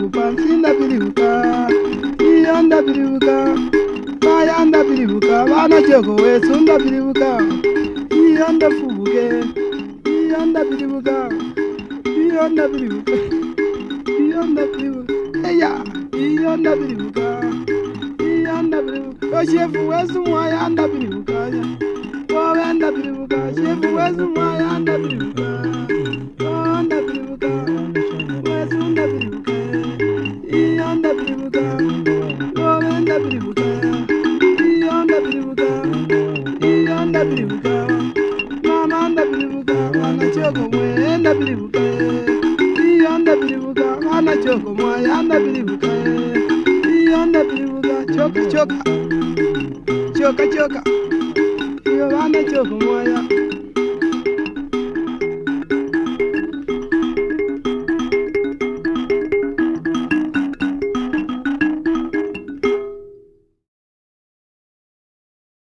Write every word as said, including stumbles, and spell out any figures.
biribuka, sinda biribuka, iyanda biribuka, mayanda biribuka, bana jogo we sunda biribuka, iyanda fubuke, iyanda biribuka, iyanda biribuka, iyanda biribuka, eya, iyanda biribuka, iyanda biribuka, oshefu wesu mwayanda biribuka, wawenda biribuka, shefu wesu mwayanda biribuka, wawenda biribuka, wesu nda biribuka, iyanda biribuka, wawenda biribuka, iyanda biribuka, iyanda biribuka, mama nda biribuka, wana choko mwenda biribuka, iyanda biribuka, wana choko mwayanda biribuka, iyanda biribuka, choka choka, choka choka, iyo wana choko mwaya.